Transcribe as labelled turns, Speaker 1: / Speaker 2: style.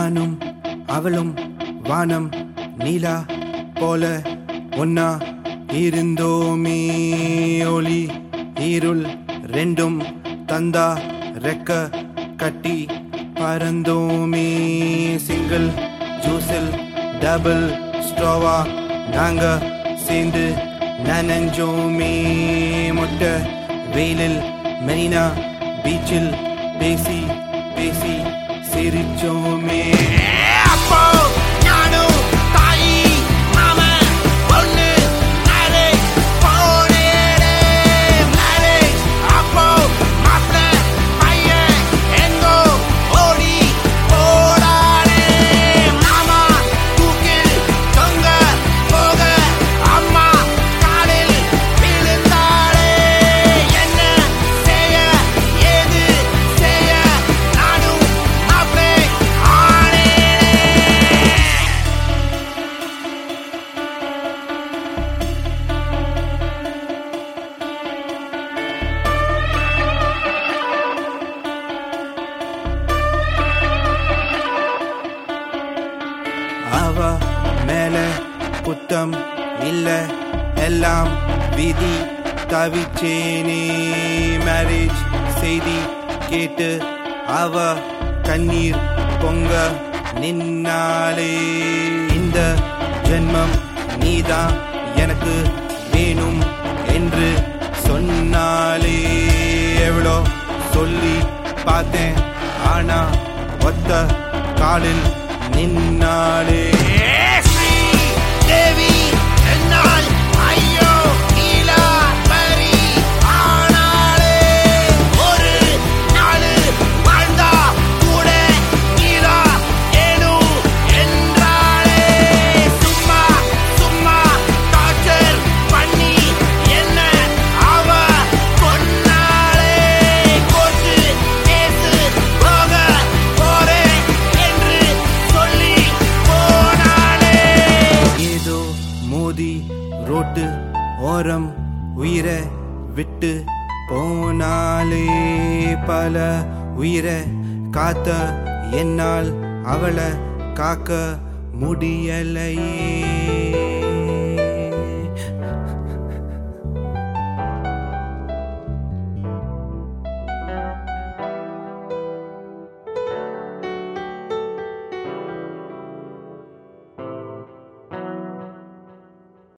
Speaker 1: நானும் அவளும் வானம் நீலா போல ஒன்னா இருந்தோமே. ஒளி இருள் ரெண்டும் தந்தா ரெக்க கட்டி பறந்தோமே. சிங்கிள் ஜூஸில் டபுள் ஸ்ட்ரோவா நாங்க சேர்ந்து நனஞ்சோமே. மொட்டை வெயிலில் மெரினா பீச்சில் பேசி பேசி சிரிச்சோமே.
Speaker 2: அப்போ நானும் தாயி மாமன் பொண்ணு மேரேஜ் போனேனே. மேரேஜ் அப்போ மாப்பிள்ளை பையன் எங்கோ ஓடி போனானே. மாமா தூக்கில் தொங்க போக அம்மா காலில் விழுந்தாளே. என்ன செய்ய ஏது செய்ய நானும் மாப்பிள்ளை ஆனேனே.
Speaker 1: அவ மேல குத்தம் இல்ல எல்லாம் விதி தவிச்சேனே. மேரேஜ் செய்தி கேட்டு அவ கண்ணீர் பொங்க நின்னாலே. இந்த ஜென்மம் நீதான் எனக்கு வேணும் என்று சொன்னாலே. எவ்வளோ சொல்லி பார்த்தேன் ஆனா ஒத்த காலில் நின்னாலே.
Speaker 2: ஸ்ரீ தேவி என்னால் ஐயோ நீலா பரி ஆனாலே. ஒரு நாள் வாழ்ந்தா கூட நீலா ஏனும் என்றாளே. சும்மா சும்மா டார்ச்சர் பண்ணி என்ன அவ கொன்னாளே. கோர்ட்டு கேசு போக போறேன் என்று சொல்லி போனாளே.
Speaker 1: ஏதோ மோதி ரோட்டு ஓரம் உயிரை விட்டு போனாலே. பல உயிரை காத்த என்னால் அவளை காக்க முடியலையே.